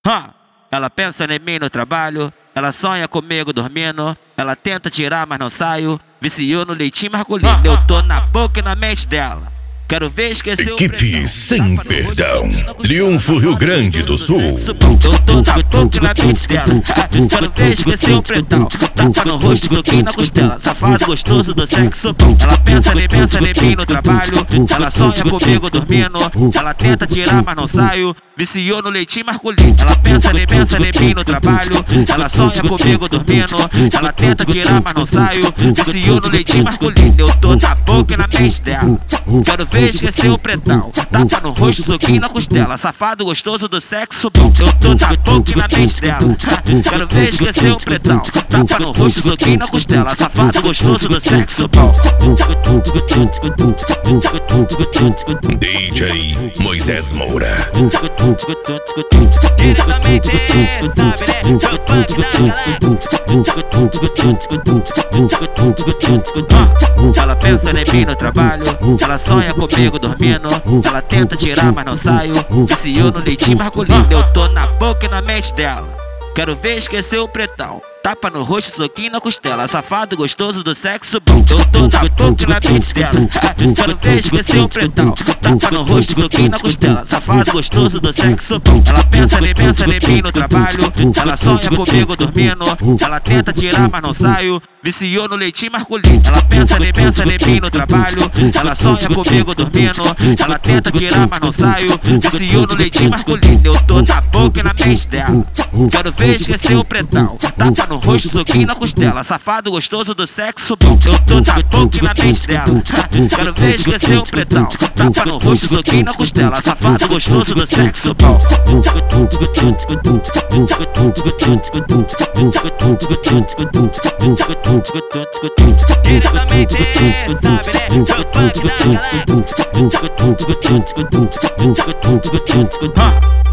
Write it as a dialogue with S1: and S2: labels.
S1: Ela pensa em mim no trabalho, ela sonha comigo dormindo, ela tenta tirar mas não saio, viciou no leitinho masculino, eu tô na boca e na mente dela. Quero ver esquecer
S2: Equipe
S1: o
S2: Sem Perdão, Triunfo Rio Grande do Sul.
S1: Eu tô na boca e na mente dela. Quero ver esquecer o pretão. Tapa no rosto, bloqueio na costela. Safado gostoso do sexo bom. Ela pensa em mim no trabalho, ela sonha comigo dormindo, ela tenta tirar mas não saio, viciou no leitinho masculino. Ela pensa em mim no trabalho, ela sonha comigo dormindo, ela tenta tirar mas não saio, viciou no leitinho masculino. Eu tô na boca e na mente dela. Quero ver esquecer o pretão. Tapa no rosto, soquinho na costela. Safado gostoso do sexo bom. Eu tô na boca e na mente dela. Quero ver esquecer o pretão. Tapa no rosto, soquinho na costela. Safado gostoso do sexo bom.
S2: DJ Moisés Moura.
S1: Diretamente, sabe, né? O funk da Ela pensa em mim no trabalho, ela sonha comigo dormindo, ela tenta tirar mas não saio, viciou no leitinho masculino. Eu tô na boca e na mente dela. Quero ver esquecer o pretão. Tapa no rosto, soquinho na costela. Safado gostoso do sexo bom. Eu tô na boca e na mente dela. Quero ver esquecer o pretão. Tapa no rosto, soquinho na costela. Safado gostoso do sexo bom. Ela pensa em mim no trabalho, ela sonha comigo dormindo, ela tenta tirar mas não saio, viciou no leitinho masculino. Ela pensa em mim no trabalho, ela sonha comigo dormindo, ela tenta tirar mas não saio, viciou no leitinho masculino. Eu tô na boca e na mente dela. Quero ver esquecer o pretão. Tapa no rosto, soquinho na costela. Safado gostoso do sexo bom. Eu tô na boca e na mente dela. Quero ver esquecer o pretão. Tapa no rosto, soquinho na costela. Safado gostoso do sexo bom. Diretamente, sabe, né? O funk da galera.